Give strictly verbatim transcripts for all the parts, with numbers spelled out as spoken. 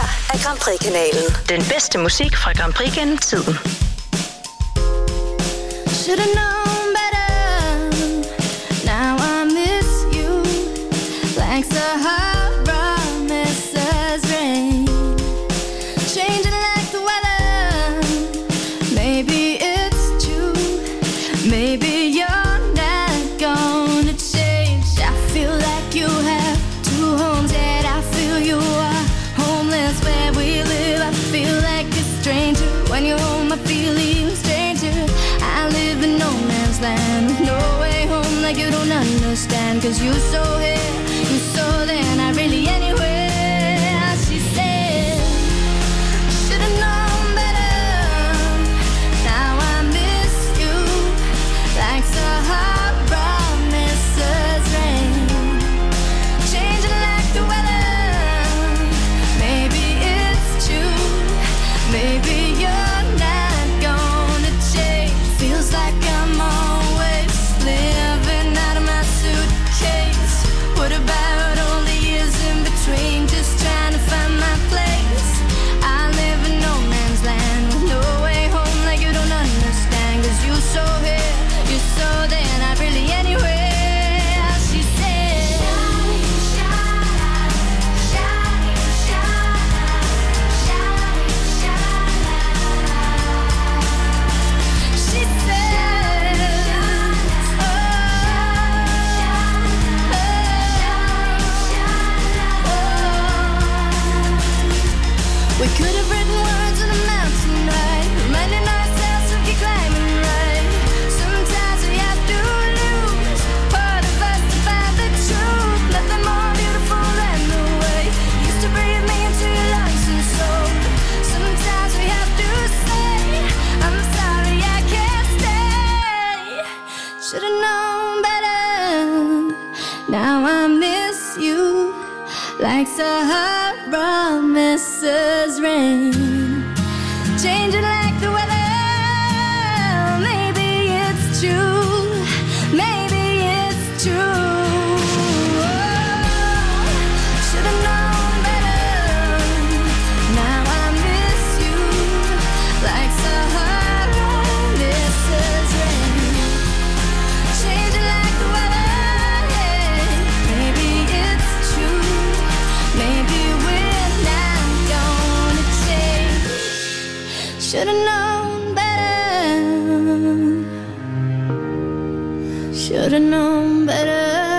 er Grand Prix-kanalen. Den bedste musik fra Grand Prix gennem tiden. Should've known better. Now I miss you like Sahara misses rain. Changing like the weather. Maybe it's true. Maybe you're not gonna change. I feel like you have two homes, yet I feel you are homeless where we live. I feel like a stranger when you're home. I feel even stranger. I live in no man's land with no way home, like you don't understand. Cause you so here, you so there, not really anywhere. She said, should've known better. Now I miss you like Sahara misses rain. Changing like the weather. Maybe it's true. Maybe you're not gonna change. Feels like I'm always living out of my suitcase. What about all the years in between, just trying to find my place? I live in no man's land with no way home, like you don't understand. Cause you so here, you so there, not really anywhere. She said, she said, oh, we could have written words on a mountain, right? Reminding ourselves to keep climbing, right? Sometimes we have to lose part of us to find the truth. Nothing more beautiful than the way you used to breathe me into your lungs and soul. Sometimes we have to say, I'm sorry I can't stay. Should've known better. Now I miss you like Sahara misses rain. Changing like the weather. Maybe it's true. Maybe it's true. Oh, should've known better. Now I miss you like Sahara misses rain. Changing like the weather. Maybe it's true. Maybe we're not gonna change. Should've known better. Should've known better.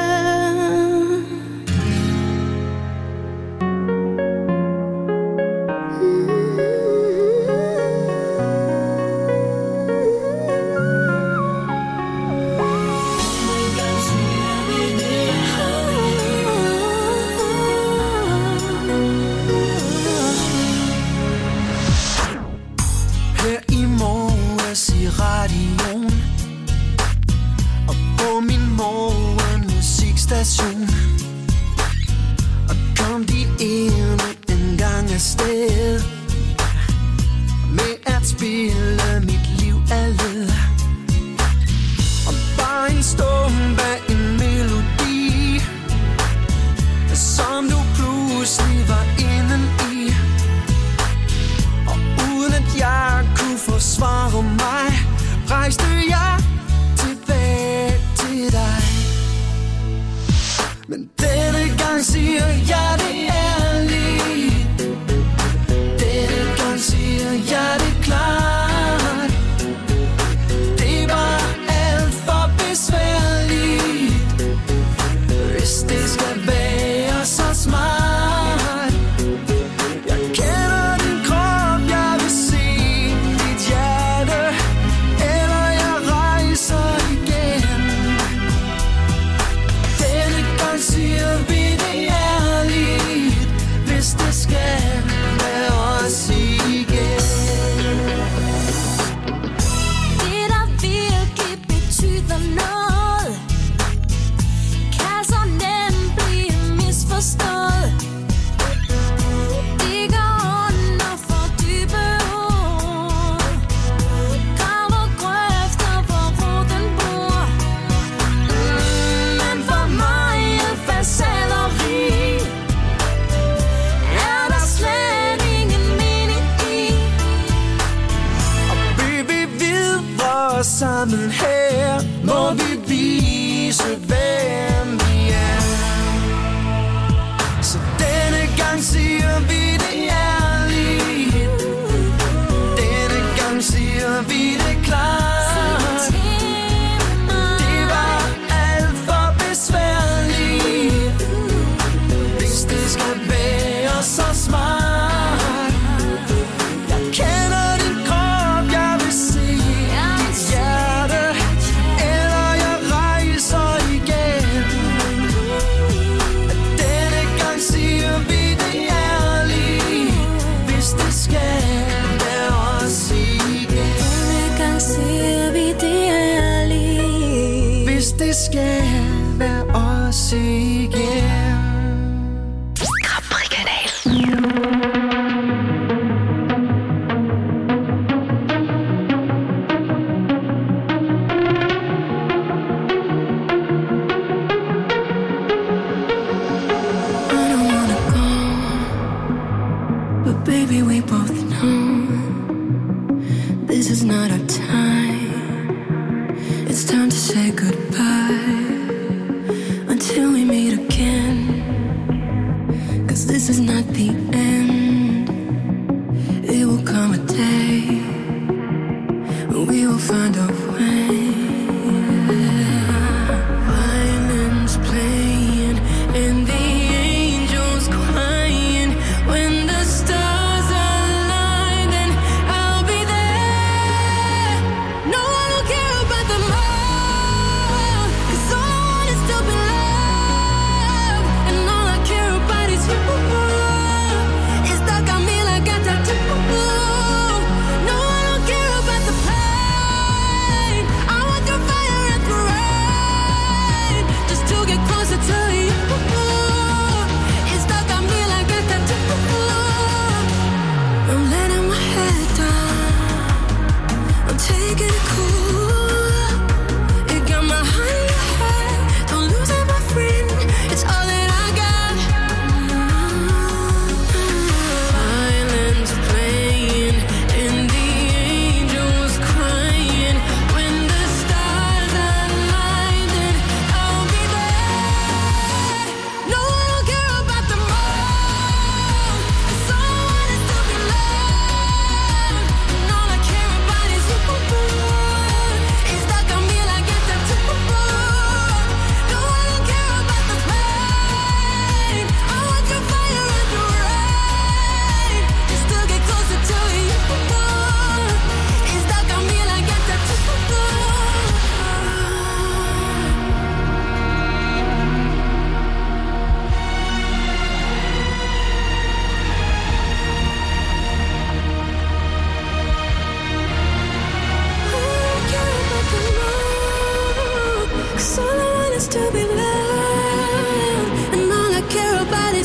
Her i morges i radioen og på min morgenmusikstation, og kom de endnu en gang afsted med at spille mit liv af led. Og bare en stund bag en melodi, som du pludselig var inden i. Og uden at jeg kunne forsvare mig, rejste jeg tilbage til dig. Men denne gang siger jeg det ærligt. Denne gang siger jeg det klart. Det var alt for besværligt, hvis det skal være så smart. Jeg kender din krop, jeg vil se dit hjerte, eller jeg rejser igen. Denne gang siger vi det ærligt.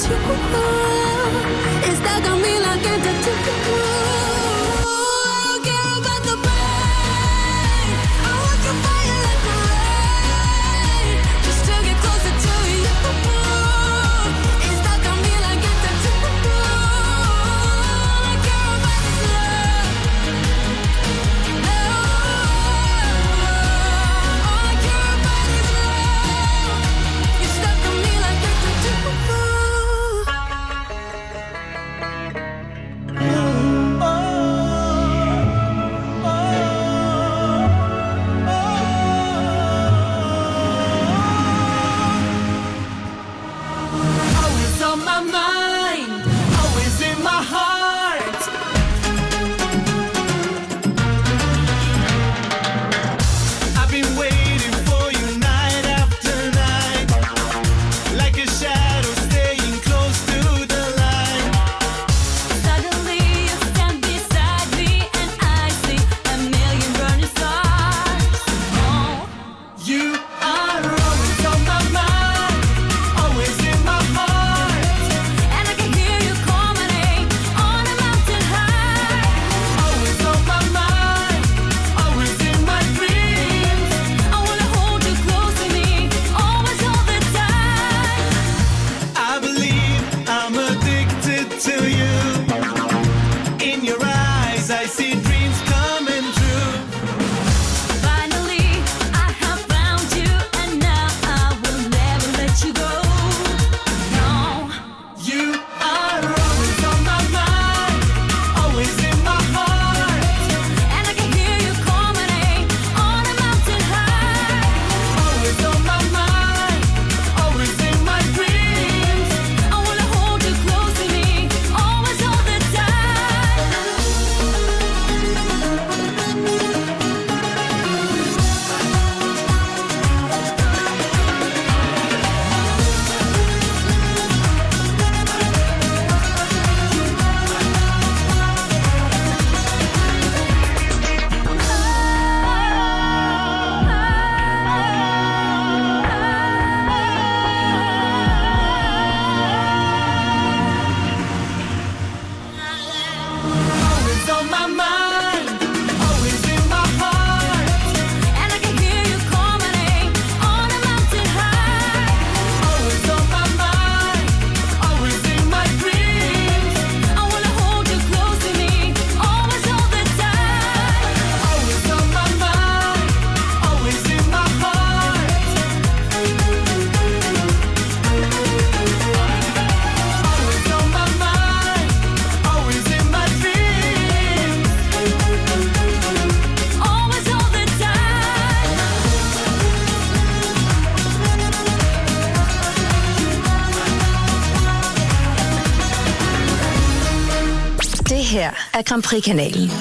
her er Grand Prix-kanalen.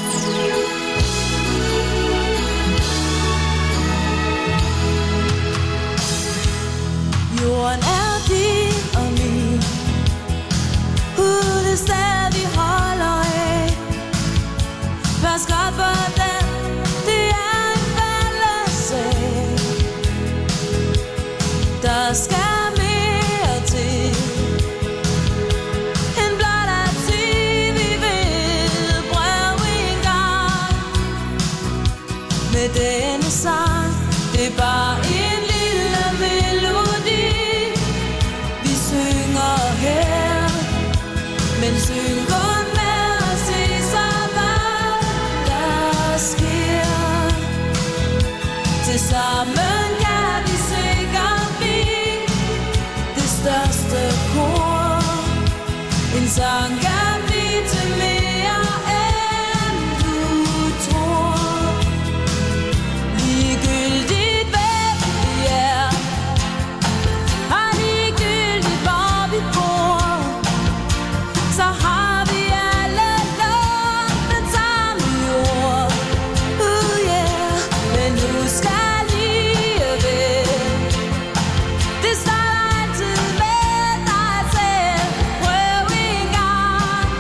Jorden er din og min. Huden stadig holder af. Pas godt for den, det er en fællessag. Der skal mere til end blot at sige, vi vil prøve en gang. Med denne sang, det er bare en lille melodi. Vi synger her, men syng kun med at se så hvad der sker. Tilsammen kan vi sikkert blive det største kor. En sang kan blive til mere end du tror. Ligegyldigt hvem vi er, og ligegyldigt hvor vi bor, så har vi alle lånt den samme jord. Uh yeah, men husk alligevel, det starter altid med dig selv. Prøv en gang,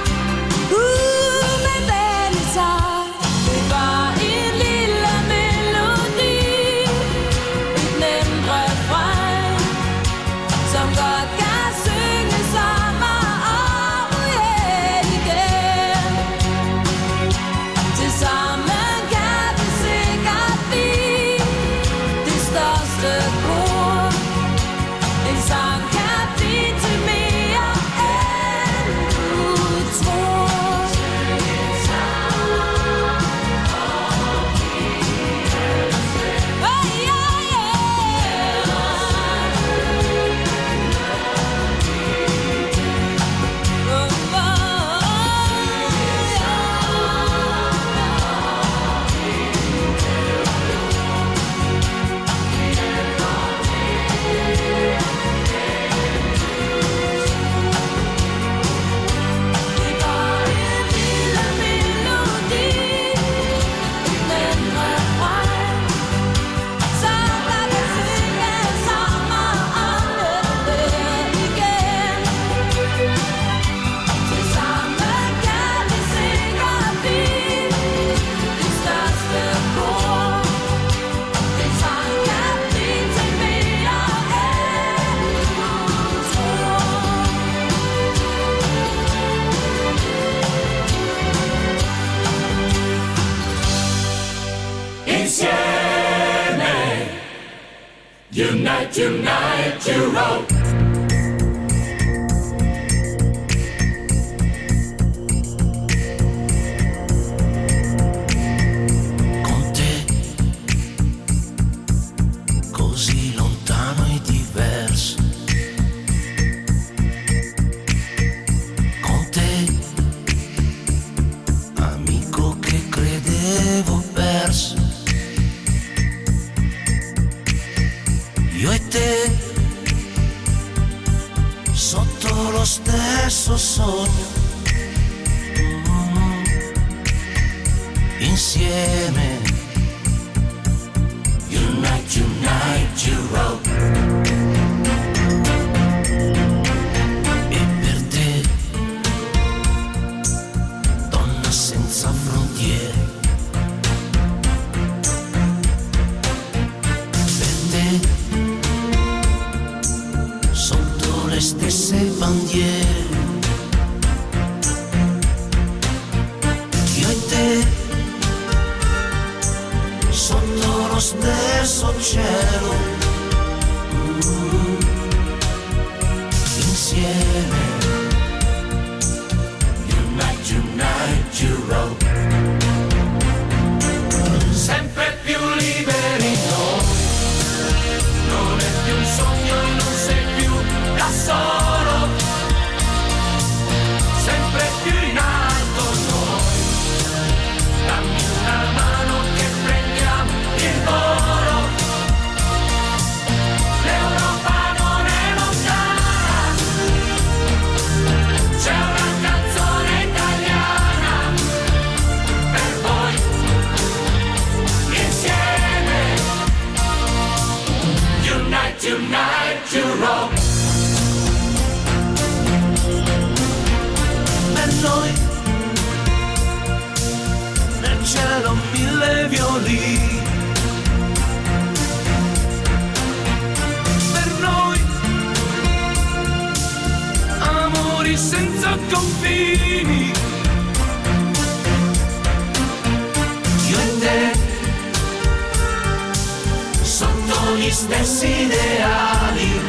Unite, unite, Europe. Con te, così lontano e diverso. Con te, amico che credevo perso. Io e te, sotto lo stesso sogno, mm, insieme. Unite, unite, Europe. E per te, donna senza frontiere. Le stesse bandiere, io e te, sotto lo stesso cielo, mm, insieme. Unite, unite, Europe. Sempre più liberi noi, non è più un sogno e non sei più da solo, sempre più in alto noi, dammi una mano che prendiamo il volo, l'Europa non è lontana, c'è una canzone italiana per voi, insieme, unite, unite, Europe. Noi nel cielo mille violini, per noi amori senza confini, io e te sotto gli stessi ideali,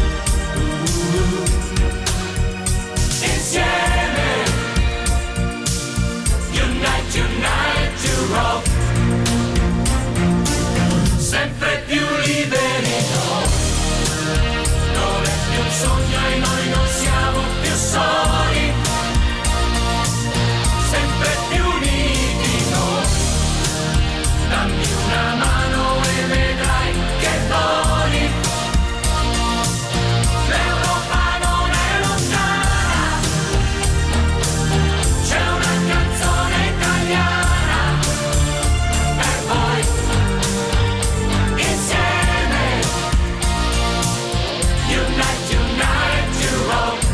insieme. Unite, Europe. Sempre più liberi noi, non è più un sogno e noi non siamo più soli, sempre più uniti noi, dammi una mano e vedrai che voli, l'Europa non è lontana, c'è una canzone italiana per voi, insieme, unite, unite, Europe,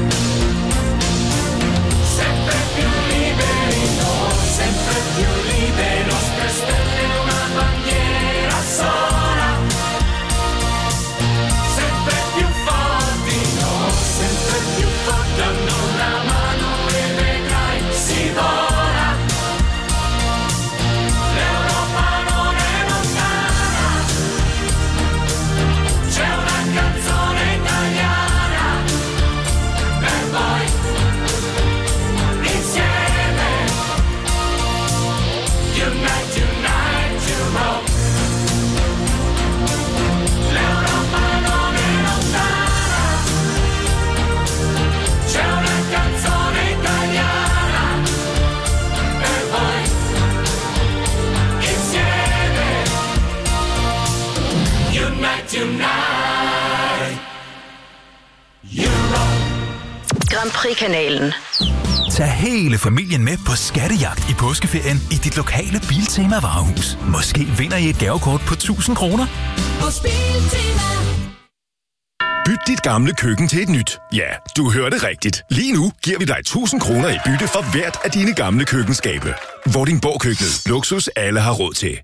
sempre più liberi noi, sempre più liberi, nostre stelle una bandiera sola, sempre più forti noi, sempre più forti, danno una mano e vedrai si vola, l'Europa non è lontana, c'è una canzone italiana per voi, insieme, unite, unite, Europe, l'Europa non è lontana, c'è una canzone italiana per voi, insieme, unite, unite, Europe. Grand Prix-kanalen. Tag hele familien med på skattejagt i påskeferien i dit lokale Biltema varehus. Måske vinder I et gavekort på tusind kroner. Hos Biltema. Byt dit gamle køkken til et nyt. Ja, du hørte rigtigt. Lige nu giver vi dig tusind kroner i bytte for hvert af dine gamle køkkenskabe. Vordingborg Køkkenet. Luksus alle har råd til.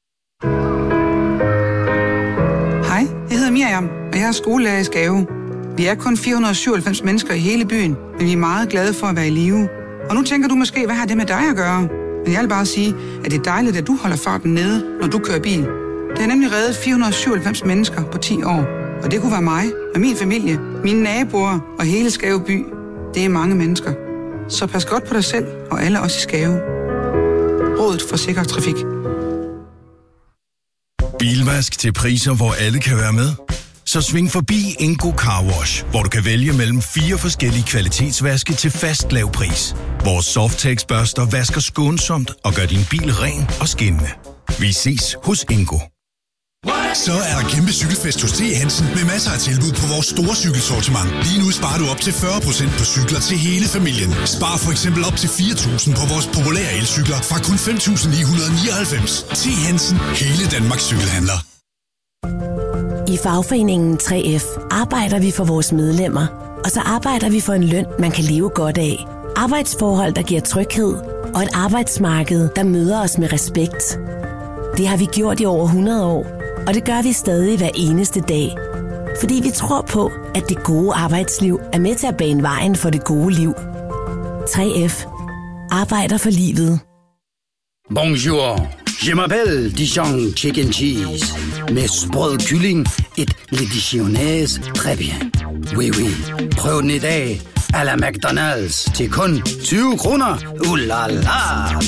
Hej, jeg hedder Miriam, og jeg er skolelærer i Skave. Vi er kun fire hundrede og syvoghalvfems mennesker i hele byen, men vi er meget glade for at være i live. Og nu tænker du måske, hvad har det med dig at gøre? Men jeg vil bare sige, at det er dejligt, at du holder farten nede, når du kører bil. Det har nemlig reddet fire hundrede og syvoghalvfems mennesker på ti år. Og det kunne være mig og min familie, mine naboer og hele Skave by. Det er mange mennesker. Så pas godt på dig selv og alle os i Skave. Rådet for Sikker Trafik. Bilvask til priser, hvor alle kan være med? Så sving forbi Ingo Car Wash, hvor du kan vælge mellem fire forskellige kvalitetsvaske til fast lav pris. Vores Softex-børster vasker skånsomt og gør din bil ren og skinnende. Vi ses hos Ingo. Så er der kæmpe cykelfest hos T. Hansen med masser af tilbud på vores store cykelsortiment. Lige nu sparer du op til fyrre procent på cykler til hele familien. Spar for eksempel op til fire tusind på vores populære elcykler fra kun fem tusind ni hundrede nioghalvfems. T. Hansen, hele Danmarks cykelhandler. I fagforeningen tre F arbejder vi for vores medlemmer, og så arbejder vi for en løn, man kan leve godt af. Arbejdsforhold, der giver tryghed, og et arbejdsmarked, der møder os med respekt. Det har vi gjort i over hundrede år, og det gør vi stadig hver eneste dag. Fordi vi tror på, at det gode arbejdsliv er med til at bane vejen for det gode liv. tre F arbejder for livet. Bonjour. Je m'appelle Dijon Chicken Cheese. Med sprød kylling, et le dijonnaise, très bien. Oui, oui. Prøv den i dag. A la McDonald's til kun tyve kroner. Uh la la.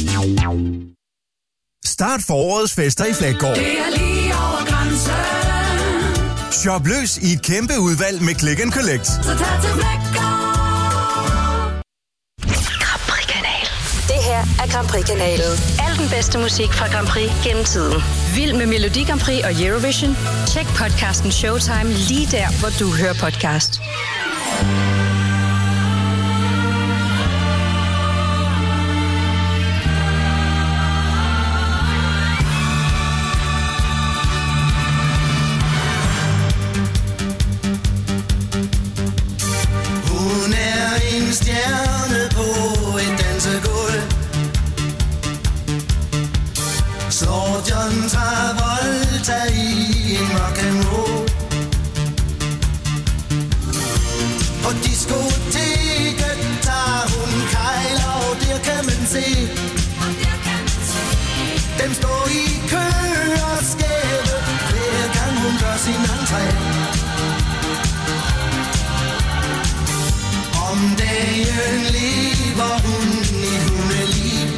Start forårets fester i Fleggaard. Det er lige over grænsen. Shop løs i et kæmpe udvalg med Click and Collect. Så tag til Fleggaard. Grand Prix-kanal. Det her er Grand Prix-kanalen. Al den bedste musik fra Grand Prix gennem tiden. Vild med Melodi Grand Prix og Eurovision? Tjek podcasten Showtime lige der, hvor du hører podcast. Stjerne på et dansegulv. Slår John Travolta i en rock'n'roll. På diskoteket tager hun kejler, og der kan man se dem står i kø og skæve, hver gang hun gør sin entré. Om dagen lever hun i hundeliv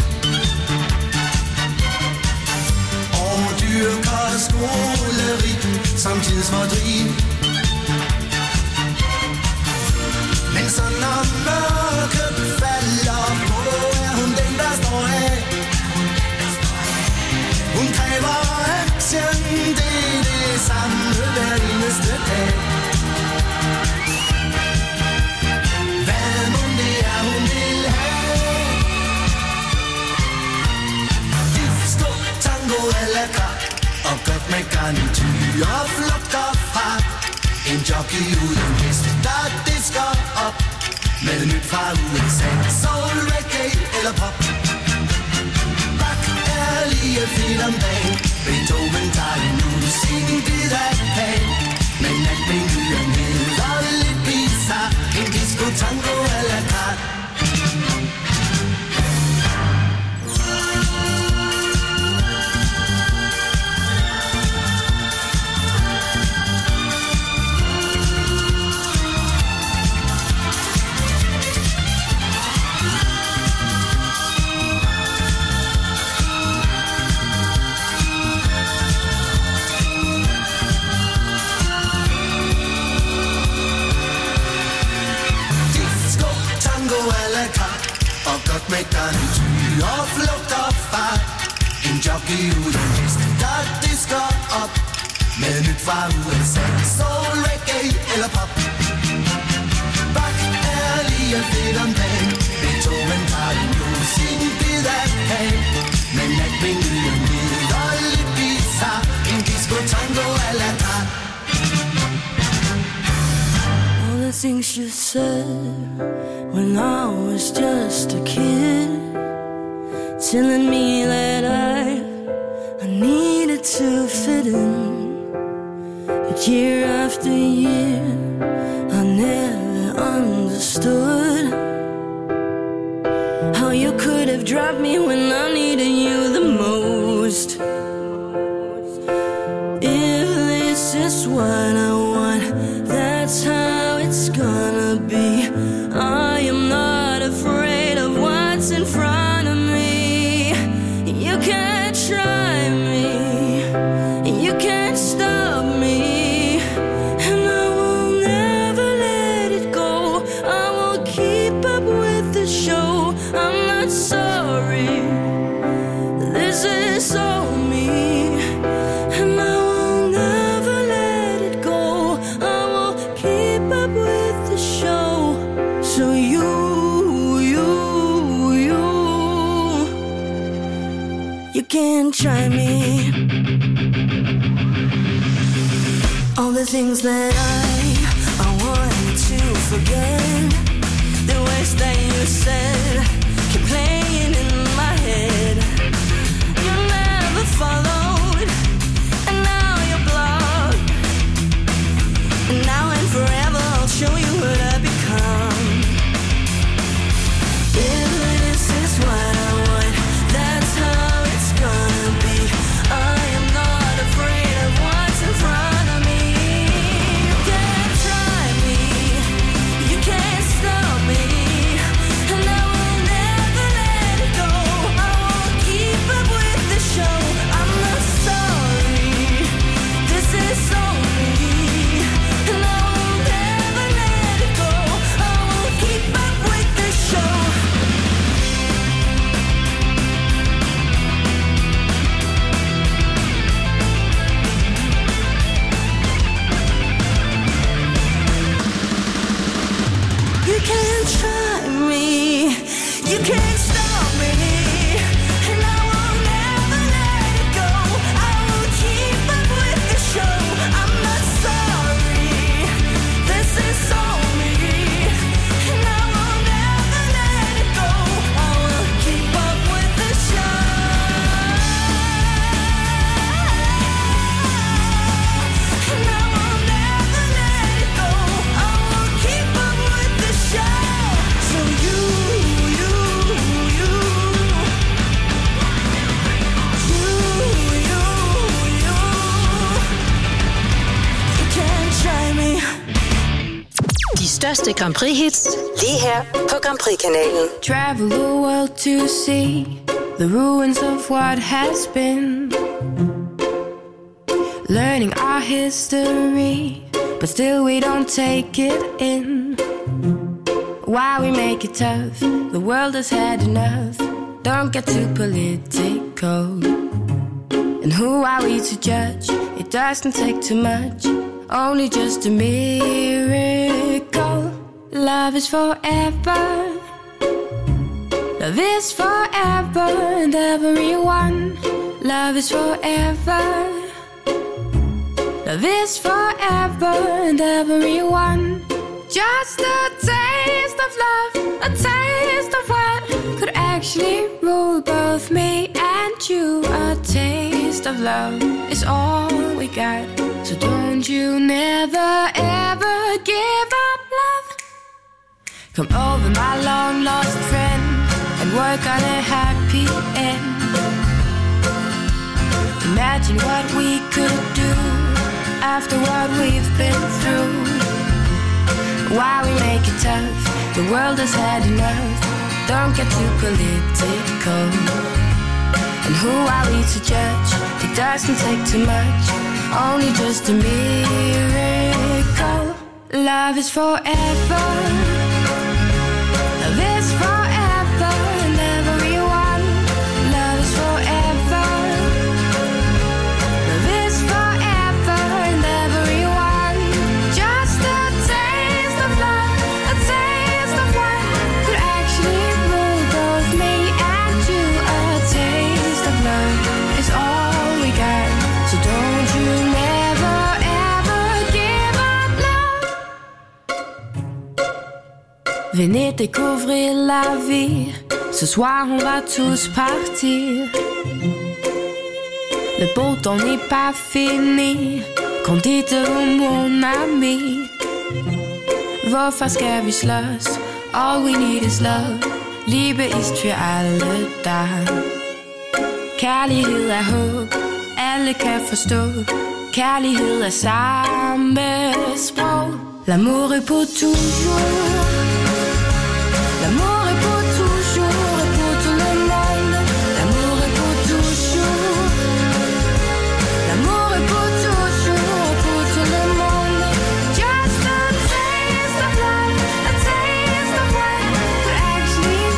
og dyrker skoleri som tidsfordriv. Men så når mørket falder på, er hun den, der står af. Hun kræver action, det er det samme hver eneste dag. Og godt med garnityr og flugt og fart. En jockey uden hest, der disker op med nyt fra U S A. Soul, reggae eller pop. Bach er lige fedt om dagen. Beethoven tager en musik, bid af pan. Men alt menuen hedder lidt bizarre. En disco tango a la carte. Med garnityr og flugt og fart. En jockey uden hest, der disker op med nyt fra U S A. Soul, reggae eller pop. Bach er lige fedt om dagen. Beethoven tager en musik, bid af pan. Men natmenuen hedder lidt bizarre. En disco tango a la carte. All the things you said when I was just a kid, telling me that I, I needed to fit in. But year after year, I never understood how you could have dropped me when I needed you the most. show. I'm not sorry. This is all me, and I will never let it go. I will keep up with the show. So you, you, you, you can try me. All the things that I, I want to forget, the words that you said keep playing in my head. You never followed, and now you're blocked. And now and forever I'll show you what I become. If this is what I want, that's how it's gonna be. I am not afraid of what's in front of me. You can't try me, you can't stop me, and I will never let it go. I won't keep up with the show. I'm not sorry, this is all me, and I will never let it go. I won't keep up with the show. You can't try me, you can't stop me, and I will never let it go. I will keep up with the show. I'm not sorry, this is all me, and I will never let it go. I will keep up with the show, and I will never let it go. I will keep up with the show. So you, you, you, you, you, you, you can't try me. De største Grand Prix hits lige her på Grand Prix-kanalen. Travel the world to see the ruins of what has been. Learning our history, but still we don't take it in. Why we make it tough? The world has had enough. Don't get too political. And who are we to judge? It doesn't take too much, only just a miracle. Love is forever. Love is forever and everyone. Love is forever. Love is forever and everyone. Just a taste of love, a taste of what could actually rule both me and you. A taste of love is all we got, so don't you never ever give up love. Come over, my long lost friend, and work on a happy end. Imagine what we could do after what we've been through. Why we make it tough? The world has had enough. Don't get too political. And who are we to judge? It doesn't take too much, only just a miracle. Love is forever. Love is forever and everyone. Love is forever. Love is forever and everyone. Just a taste of love, a taste of what could actually rule both me and you. A taste of love is all we got, so don't you never ever give up love. Venez découvrir la vie. Ce soir on va tous partir. Le beau temps n'est pas fini. Kom dit mon ami. Hvorfor skal vi slås? All we need is love. Liebe ist für alle da. Kærlighed er håb. Alle kan forstå. Kærlighed er samme sprog. L'amour est pour toujours. L'amour est pour toujours et pour tout le monde. L'amour est pour toujours. L'amour est pour toujours et pour tout le monde. Just a taste of love, a taste of what could actually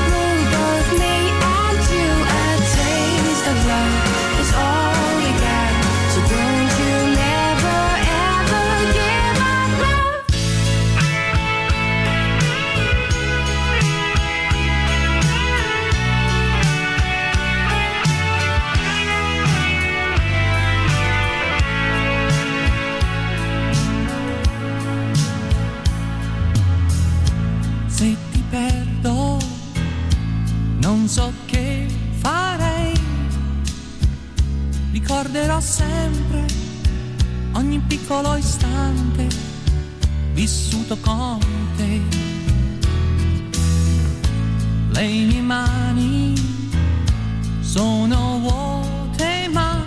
so che farei. Ricorderò sempre ogni piccolo istante vissuto con te. Le mie mani sono vuote, ma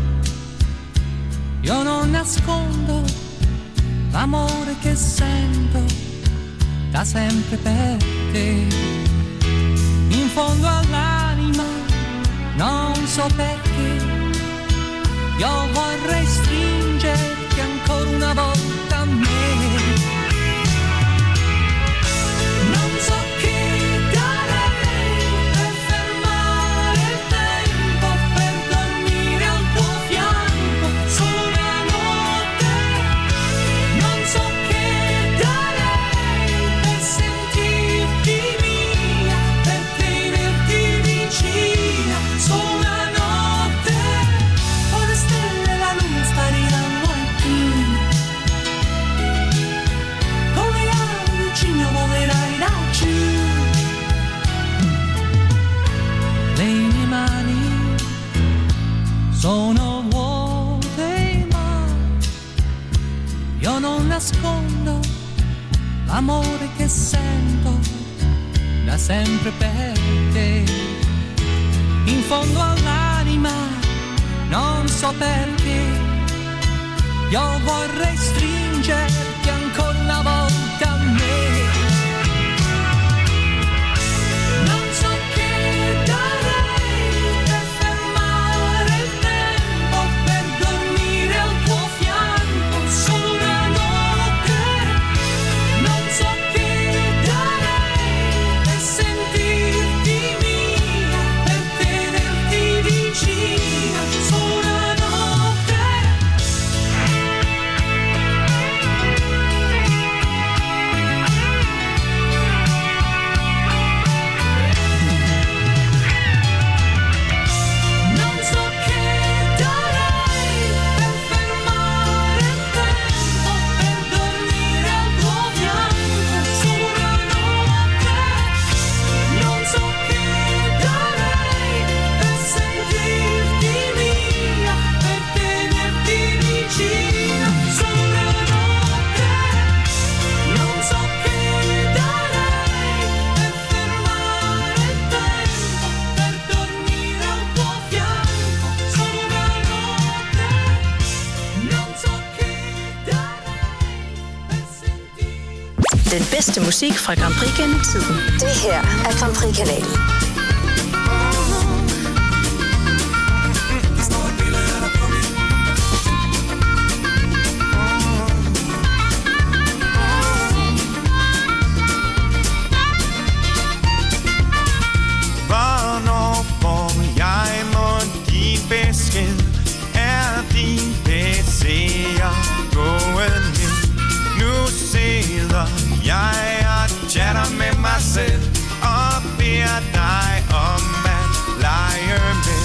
io non nascondo l'amore che sento da sempre per te. In fondo all'anima non so perché io vorrei stringerti ancora una volta a me. Non so che darei per fermare il tempo, per dormire al tuo fianco solo una notte. Non so che darei per sentirti mia, per tenerti vicina solo una notte. Poi le stelle e la luna spariranno altrui. Con le ali del cigno volerai da giù. Le mie mani sono vuote, ma io non nascondo l'amore che sento da sempre per te. In fondo all'anima non so perché io vorrei stringerti ancora una volta a me. Non so che darei per fermare il tempo, per dormire al tuo fianco solo una notte. Non so che darei per sentirti mia, per tenerti vicina solo una notte. Non so che darei per fermare il tempo, per dormire al tuo fianco solo una notte. Non so che darei per sentirti mia, per tenerti vicina solo una notte. Non so che darei per fermare il tempo, per dormire al tuo fianco solo una notte. Non so che darei per sentirti. Den bedste musik fra Grand Prix gennem tiden. Det her er Grand Prix-kanalen. Hvornår får jeg må give besked? Er din P C'er gået ned? Nu sidder jeg og chatter med mig selv og beder dig om at lege med.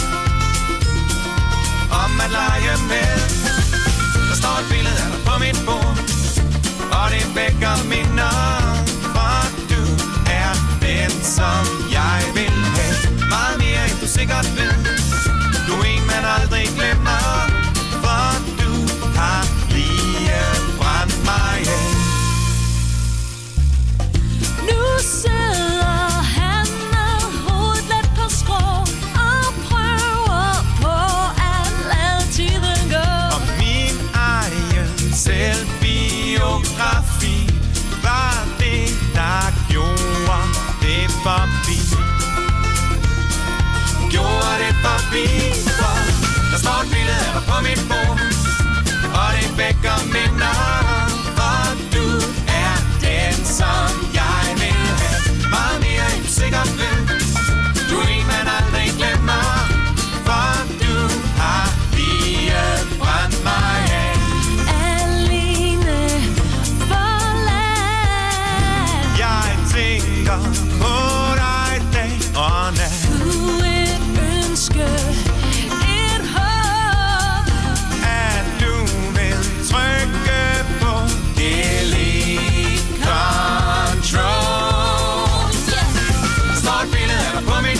Om at lege med. Der står et billede af dig på mit bord, og det vækker minder, for du er den, som jeg vil have. Meget mere end du sikkert ved. Du er en, man aldrig glemmer, for du har lige brændt mig af. Nu sidder han med hovedet let på skrå og prøver på at lade tiden gå. Og min egen selvbiografi var det, der gjorde det forbi. Gjorde det forbi, for der står et billede af dig på mit bord, og det vækker minder, for du er den, som jeg vil have. Meget mere end du sikkert ved. Du er en, man aldrig glemmer, for du har lige brændt mig af. Alene forladt. Jeg tænker på dig dag og nat. Du et ønske, et håb, at du vil trykke på delete control. Der står et billede af dig på mit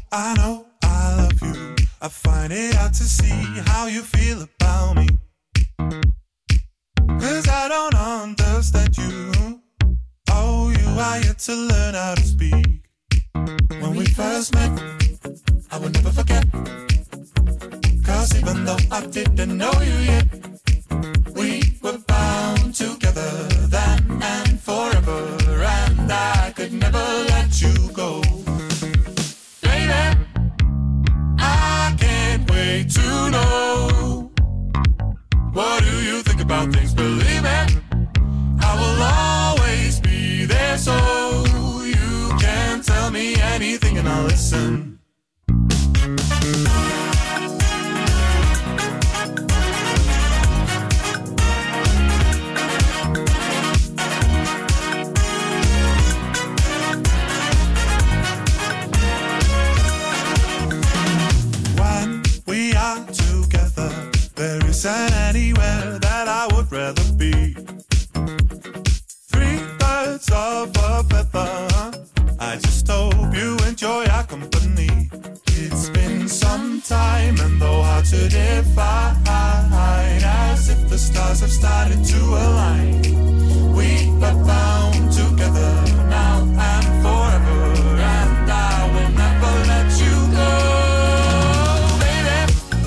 I know I love you. I find it hard to see how you feel about me. Cause I don't understand you. Oh, you are yet to learn how to speak. When we first met, I will never forget. Cause even though I didn't know you yet, we were bound together then and forever. And I could never let you go. Baby, I can't wait to know. What do you think about things? Believe it, I will always be there, so you can tell me anything and I'll listen. When we are together, there isn't anywhere that I would rather be. Three birds of a feather, I just hope you enjoy our company. It's been some time and though hard to define, as if the stars have started to align. We are bound together now and forever, and I will never let you go. Baby,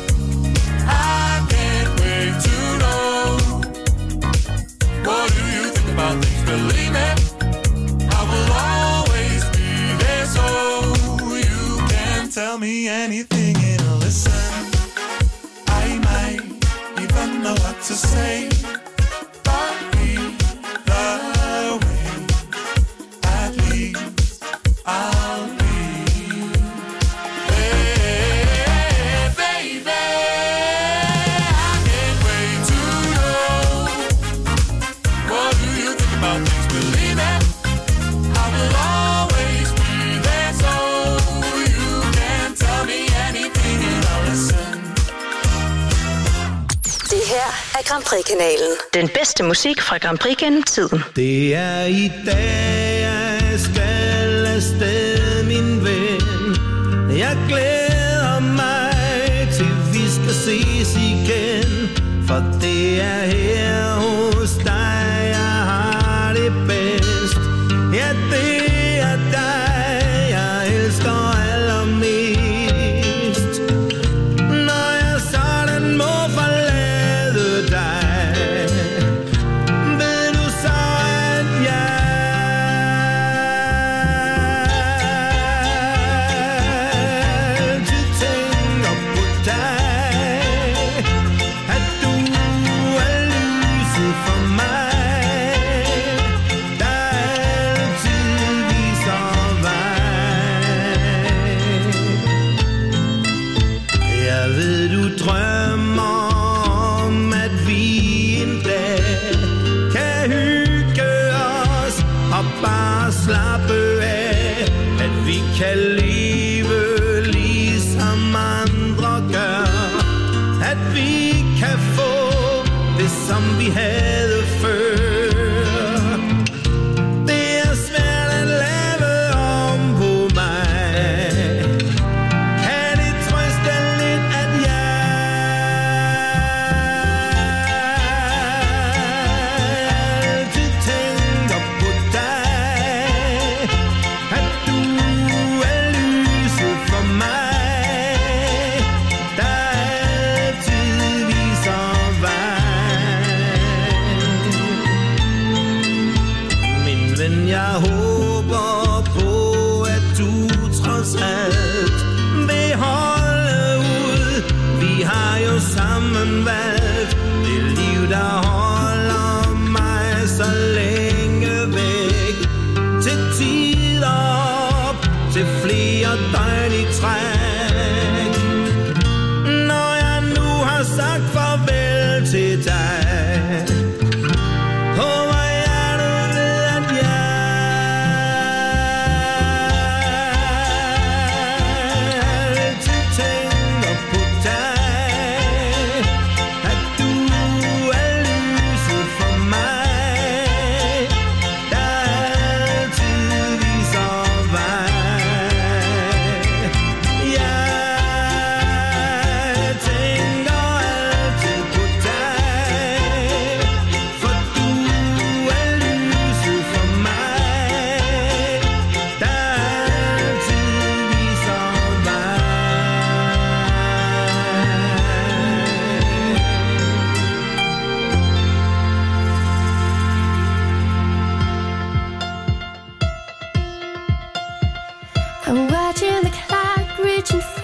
I can't wait to know. What do you think about things? Believe me, I will always be there, so you can tell me anything and I'll listen. I might even know what to say, but either way, at least I'll be. Hey, baby, I can't wait to know. What do you think about things? Believe it, I will always be there, so you can tell me anything and I'll listen. Det her er Grand Prix-kanalen. Den bedste musik fra Grand Prix gennem tiden. Det er i dag, jeg skal afsted, min ven. Jeg glæder mig til, vi skal ses igen. For det er her hos dig, jeg har det bedst. Ja, det er dig, jeg elsker allermest. Når jeg sådan må forlade dig, ved du så, at jeg altid tænker på dig. At du er lyset for mig.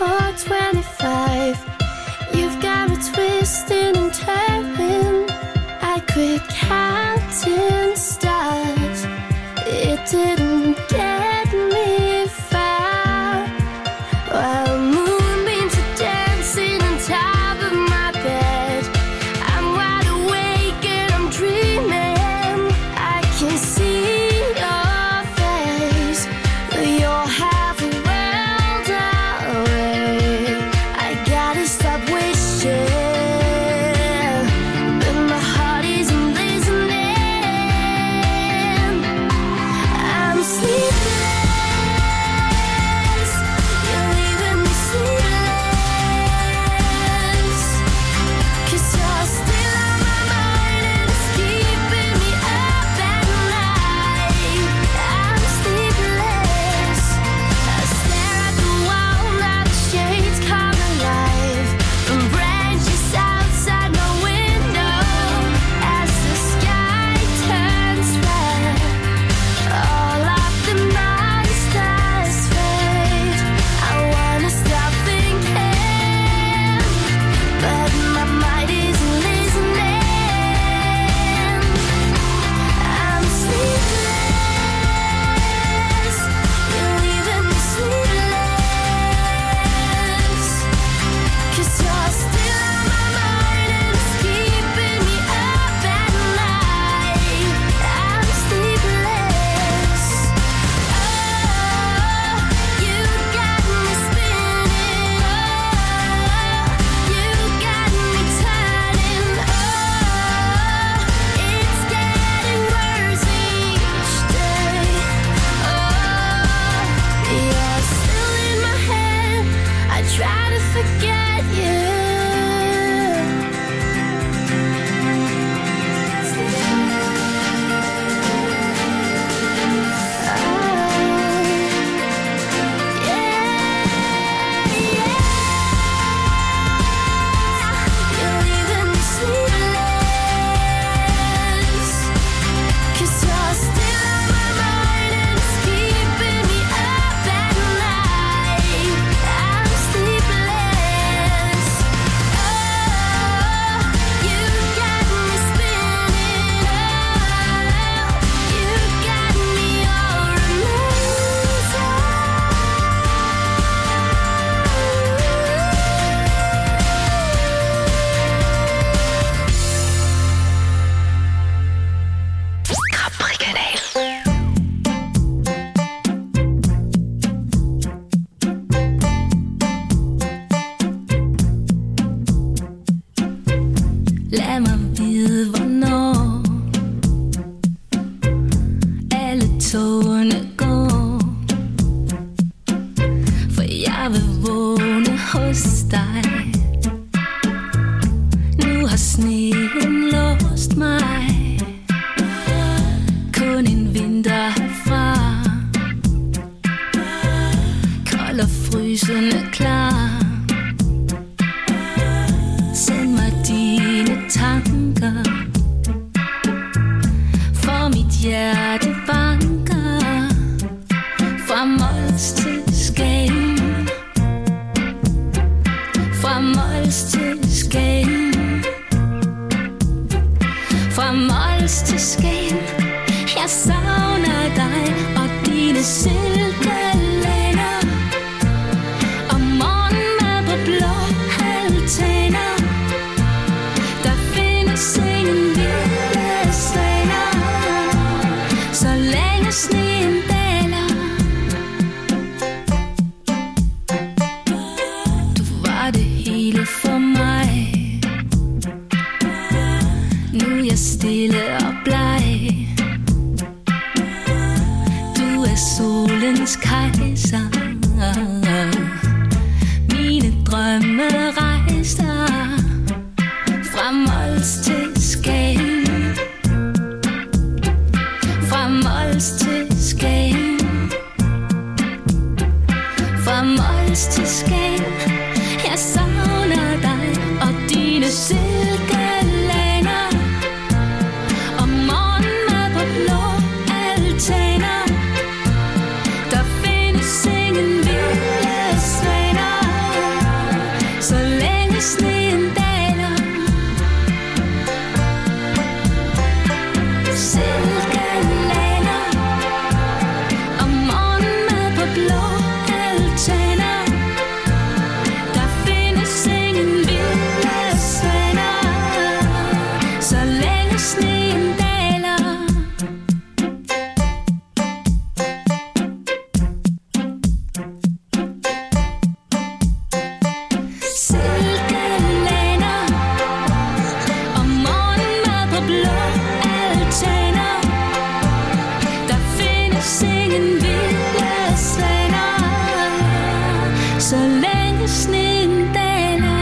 twenty-four, twenty-five. You've got me twisting and turning. I quit counting stars. It didn't get me far. While moonbeams are dancing on top of my bed, I'm wide awake and I'm dreaming. I can see your face, but you're half a world away. I gotta stop wishing, but my heart isn't listening. I'm sleepless, you're leaving me sleepless, 'cause you're still on my mind and it's keeping me up at night. I'm sleepless, I stare at the wall, now the shades come alive, from branches outside my window as the sky turns red. All of the monsters fade. I wanna stop thinking, but my mind isn't listening. I'm sleepless, you're leaving me sleepless, 'cause you're still on my mind and it's keeping me up at night. I'm sleepless. Oh, you got me spinning. Oh, you got me turning. Oh, it's getting worse each day. Oh, you're still in my head. I try to forget you. You're leaving me sleepless, 'cause you're still on my mind and it's keeping me up at night. I'm sleepless. Oh, you got me spinning. Oh, you got me all Capri-kanal. Lad mig vide, hvornår alle togene går, for jeg vil vågne hos dig. Nu har sneen låst mig, kun en vinter herfra, kold og frysende klar. Send mig dine tanker, for mit hjerte banker fra Mols til Skagen, fra Mols til Skagen, fra Mols til Skagen. Jeg savner dig og dine silkelænder, og morgenmad på blå altaner. Der findes ingen vilde svaner, så længe sneen daler. Du var det hele for mig. Nu er jeg stille og bleg. Du er solens kejser. Mine drømme rejser fra Mols til Skagen, fra Mols til Skagen, fra Mols til Skagen. Jeg savner dig og dine silkelænder, og morgenmad på blå altaner. Der findes ingen vilde svaner, sneen daler.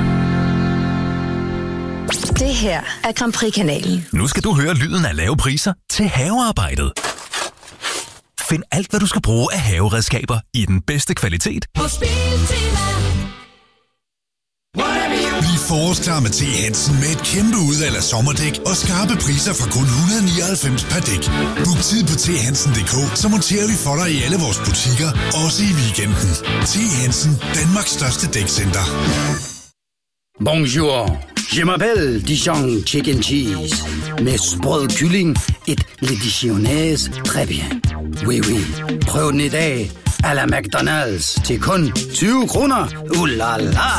Det her er Grand Prix-kanalen. Nu skal du høre lyden af lave priser til havearbejdet. Find alt, hvad du skal bruge af haveredskaber i den bedste kvalitet. Bliv forårsklar med T. Hansen med et kæmpe udvalg af sommerdæk og skarpe priser fra kun et hundrede og nioghalvfems per dæk. Book tid på t hansen punktum d k, så monterer vi for dig i alle vores butikker, også i weekenden. T. Hansen, Danmarks største dækcenter. Bonjour. Je m'appelle Dijon Chicken Cheese. Med sprød kylling, et le dijonnaise très bien. Oui, oui. Prøv den i dag. A la McDonald's til kun tyve kroner. Uh la la.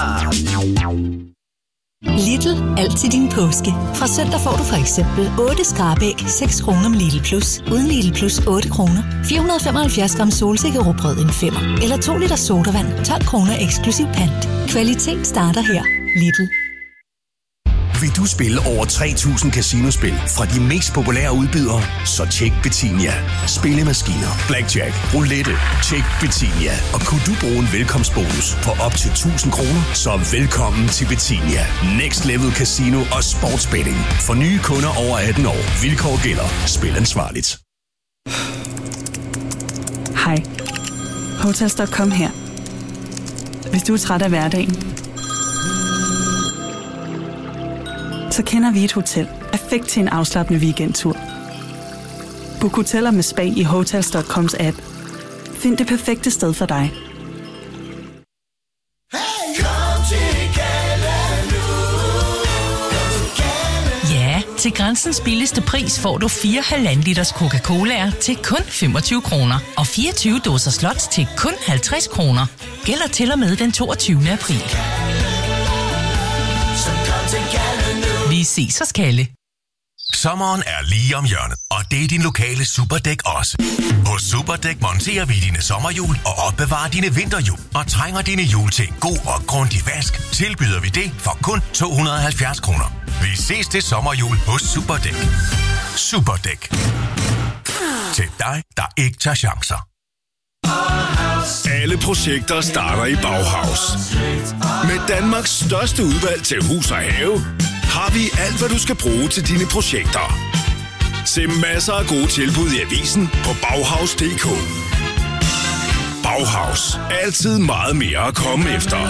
Lidl, alt til din påske. Fra søndag får du for eksempel otte skrabæg, seks kroner med Lidl Plus. Uden Lidl Plus otte kroner. fire hundrede og femoghalvfjerds gram solsikkerråbrød en femmer. Eller to liter sodavand, tolv kroner eksklusiv pant. Kvalitet starter her. Lidl. Vil du spille over tre tusind casinospil fra de mest populære udbydere? Så tjek Betinia. Spillemaskiner, blackjack, roulette. Tjek Betinia. Og kunne du bruge en velkomstbonus på op til tusind kroner? Så velkommen til Betinia. Next Level Casino og Sportsbetting. For nye kunder over atten år. Vilkår gælder. Spil ansvarligt. Hej. Hotels punktum com her. Hvis du er træt af hverdagen, så kender vi et hotel perfekt til en afslappende weekendtur. Book hoteller med spa i Hotels punktum coms app. Find det perfekte sted for dig. Ja, til Grænsens billigste pris får du fire halvanden liters Coca-Cola'er til kun femogtyve kroner. Og fireogtyve dåser slots til kun halvtreds kroner. Gælder til og med den toogtyvende april. Vi ses hos Kalle. Sommeren er lige om hjørnet, og det er din lokale Superdæk også. Hos Superdæk monterer vi dine sommerhjul og opbevarer dine vinterhjul. Og trænger dine hjul til en god og grundig vask, tilbyder vi det for kun to hundrede og halvfjerds kroner. Vi ses til sommerhjul hos Superdæk. Superdæk. Til dig, der ikke tager chancer. Alle projekter starter i Bauhaus. Med Danmarks største udvalg til hus og have, har vi alt, hvad du skal bruge til dine projekter. Se masser af gode tilbud i avisen på Bauhaus punktum d k. Bauhaus. Altid meget mere at komme efter.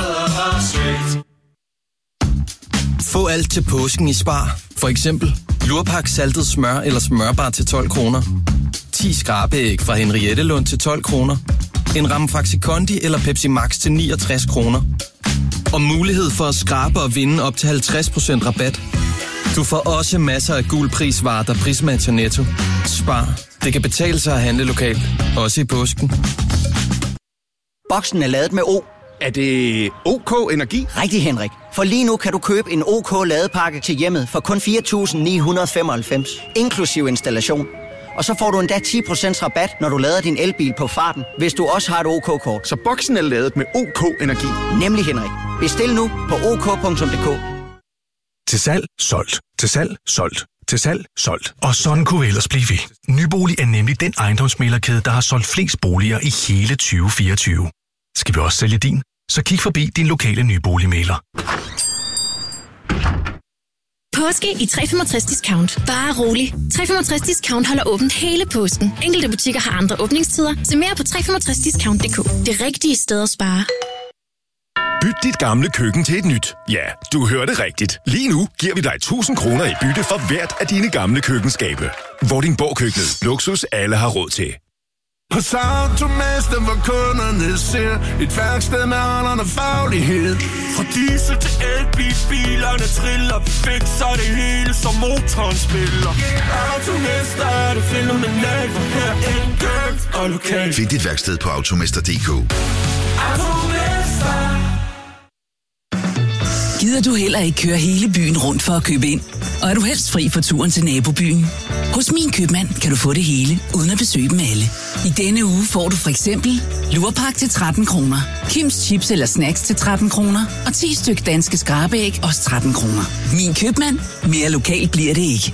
Få alt til påsken i Spar. For eksempel lurpak saltet smør eller smørbar til tolv kroner. ti skrabeæg fra Henriette Lund til tolv kroner. En ramme Faxi Kondi eller Pepsi Max til niogtres kroner. Og mulighed for at skrabe og vinde op til halvtreds procent rabat. Du får også masser af gul prisvarer, der prismatcher Netto. Spar. Det kan betale sig at handle lokalt. Også i påsken. Boksen er lavet med O. Er det OK Energi? Rigtig, Henrik. For lige nu kan du købe en OK ladepakke til hjemmet for kun fire tusind ni hundrede og femoghalvfems. Inklusiv installation. Og så får du endda ti procent rabat, når du lader din elbil på farten, hvis du også har et OK-kort. Så boksen er lavet med OK Energi? Nemlig, Henrik. Bestil nu på ok punktum d k. Til salg, solgt. Til salg, solgt. Til salg, solgt. Og sådan kunne vi ellers blive ved. Nybolig er nemlig den ejendomsmæglerkæde, der har solgt flest boliger i hele tyve fireogtyve. Skal vi også sælge din? Så kig forbi din lokale nyboligmægler. Påske i tre femogtres Discount. Bare rolig. tre femogtres Discount holder åbent hele påsken. Enkelte butikker har andre åbningstider. Se mere på tre femogtres discount punktum d k. Det rigtige sted at spare. Byt dit gamle køkken til et nyt. Ja, du hørte rigtigt. Lige nu giver vi dig tusind kroner i bytte for hvert af dine gamle køkkenskabe. Vordingborg Køkkenet. Luksus alle har råd til. Hos Automester, hvor kunderne ser et værksted med alderen og faglighed. Fra diesel til elbil, bilerne triller perfekt, så det hele som motoren spiller. Automester er det fænomenalt, for her enkelt og lokalt. Find dit værksted på automester punktum d k. Automester. Gider du heller ikke køre hele byen rundt for at købe ind? Og er du helst fri for turen til nabobyen? Hos Min Købmand kan du få det hele, uden at besøge dem alle. I denne uge får du for eksempel lurpak til tretten kroner, Kims chips eller snacks til tretten kroner, og ti styk danske skrabæg også tretten kroner. Min Købmand. Mere lokalt bliver det ikke.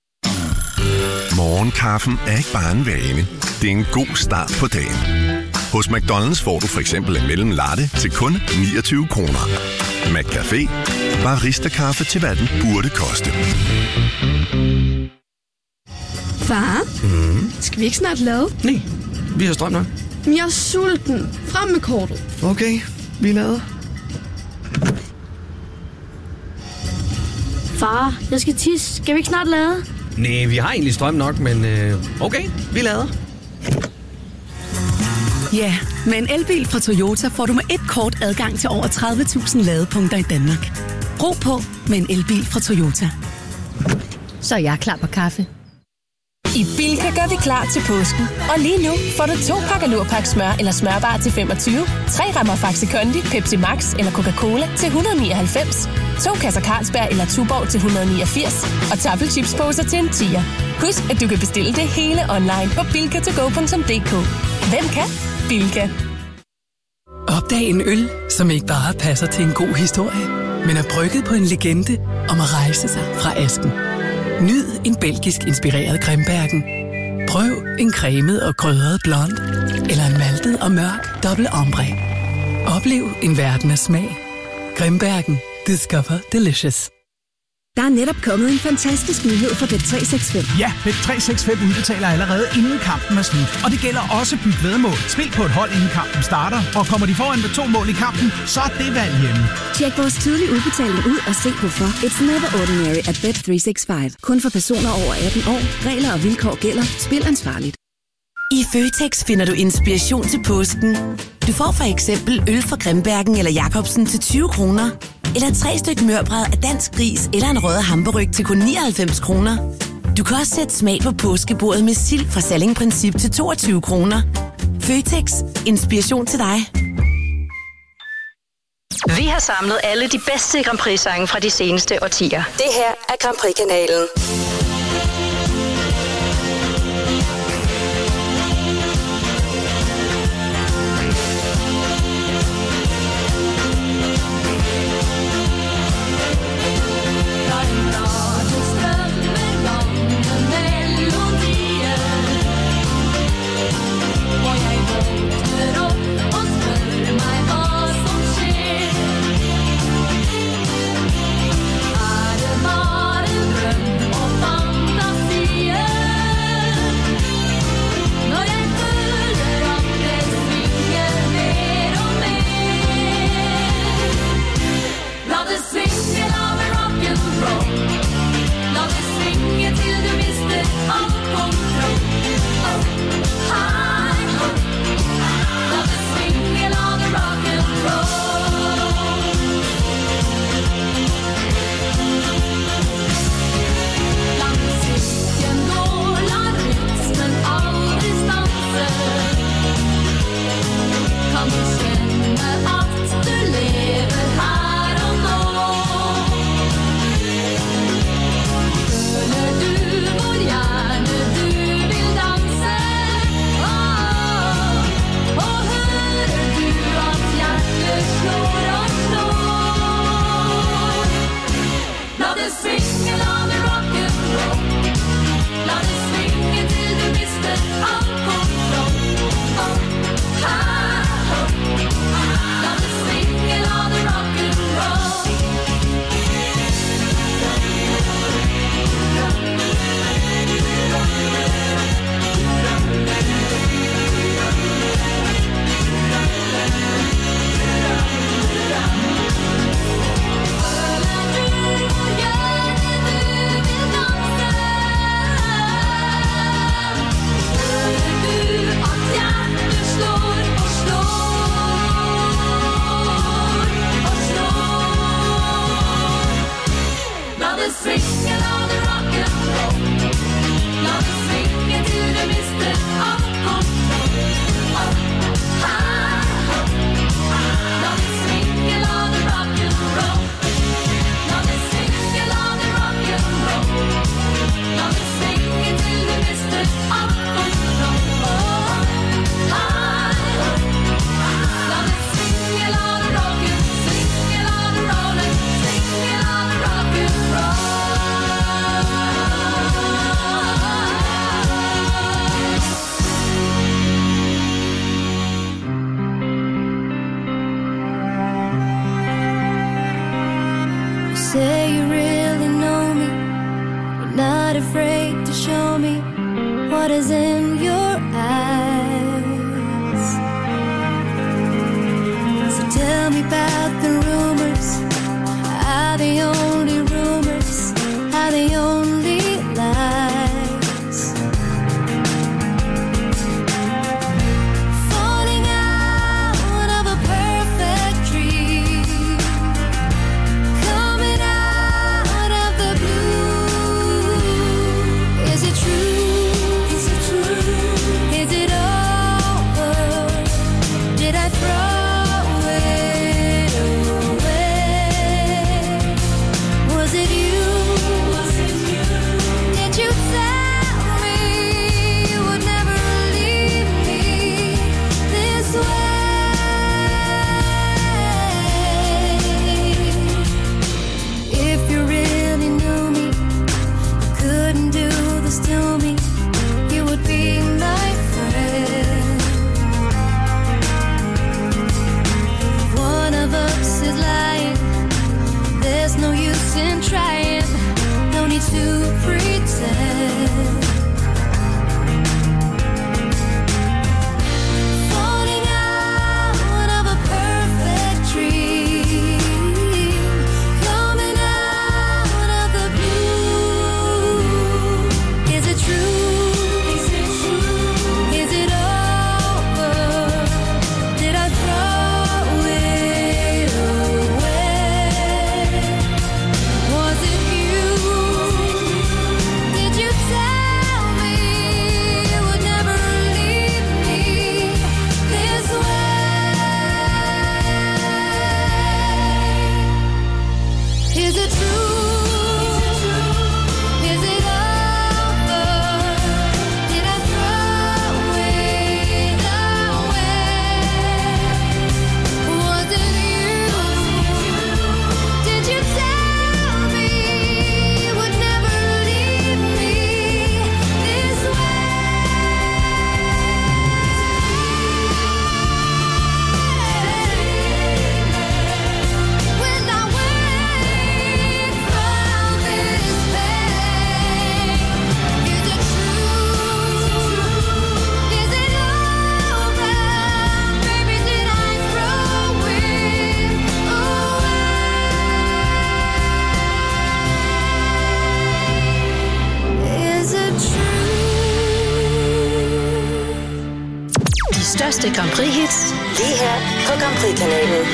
Morgenkaffen er ikke bare en vane. Det er en god start på dagen. Hos McDonald's får du for eksempel en mellem latte til kun niogtyve kroner. McCafé. Barista-kaffe til hvad den burde koste. Far, Mm. skal vi ikke snart lade? Nej, vi har strøm nok. Men jeg er sulten. Frem med kortet. Okay, vi lader. Far, jeg skal tisse. Skal vi ikke snart lade? Nej, vi har egentlig strøm nok, men øh, okay, vi lader. Ja, med en elbil fra Toyota får du med et kort adgang til over tredive tusind ladepunkter i Danmark. Brug på med en elbil fra Toyota. Så er jeg klar på kaffe. I Bilka gør vi klar til påsken. Og lige nu får du to pakker Lurpak smør eller smørbar til femogtyve, tre rammer Faxi Kondi, Pepsi Max eller Coca-Cola til et hundrede og nioghalvfems, to kasser Carlsberg eller Tuborg til et hundrede og niogfirs og tafelchipsposer til en tier. Husk, at du kan bestille det hele online på bilka to go punktum d k. Hvem kan? Bilka. Opdag en øl, som ikke bare passer til en god historie, men er brygget på en legende om at rejse sig fra asken. Nyd en belgisk inspireret Grimbergen. Prøv en cremet og krydret blond eller en maltet og mørk dobbelt ombre. Oplev en verden af smag. Grimbergen. Discover delicious. Der er netop kommet en fantastisk nyhed for Bet tre seks fem. Ja, Bet tre seks fem udbetaler allerede inden kampen er slut. Og det gælder også byt væddemål. Spil på et hold inden kampen starter, og kommer de foran med to mål i kampen, så er det valg hjemme. Tjek vores tidlige udbetaling ud og se hvorfor. It's never ordinary at Bet tre seks fem. Kun for personer over atten år. Regler og vilkår gælder. Spil ansvarligt. I Føtex finder du inspiration til påsken. Du får for eksempel øl fra Grimbergen eller Jacobsen til tyve kroner. Eller tre stykker mørbrad af dansk gris eller en rød hamburg til kun nioghalvfems kroner. Du kan også sætte smag på påskebordet med sild fra Salling Princip til toogtyve kroner. Føtex. Inspiration til dig. Vi har samlet alle de bedste Grand Prix-sange fra de seneste årtier. Det her er Grand Prix-kanalen. Var en drøm og show me what is in your eyes. So tell me about the rumors. Are they only rumors? Are they only lies? Falling out of a perfect dream, coming out of the blue. Is it true? Is it true? Is it over? Did I throw it away? Was it you? Was it you? Did you tell me you would never leave me this way? If you really knew me, you couldn't do this to me. You would be my friend. If one of us is lying, there's no use in trying. No need to pretend. Falling out of a perfect dream, coming out of the blue. Is it true? Is it true? Is it over? Did I throw it away? Was it you? Did you tell me you would never leave me this way? Is it true? Is it over? Did I throw it away? Was it you? Did you tell me you would never leave me this way? When I wake from this pain, is it true? Is it over? Baby, did I throw it away? Is it true? De største Grand Prix-hits, lige her på Grand Prix-kanalen.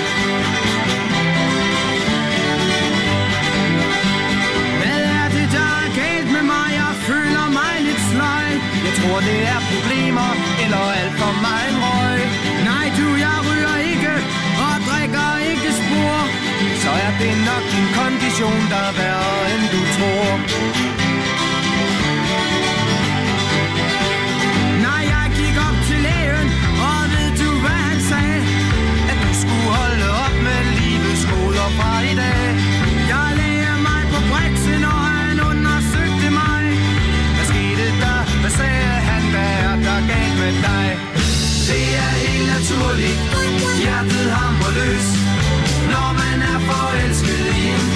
Hvad er det, der er galt med mig? Jeg føler mig lidt sløj. Jeg tror, det er problemer, eller alt for meget røg. Nej, du, jeg ryger ikke, og drikker ikke spor. Så er det nok din kondition, der er værre, end du tror. Nej, jeg gik op til lægen, og ved du, hvad han sagde? At du skulle holde op med livets goder fra i dag. Jeg lagde mig på briksen, og han undersøgte mig. Hvad skete der? Hvad sagde han? Hvad er der galt med dig? Det er helt naturligt. Hjertet hamrer løs, når man er forelsket i en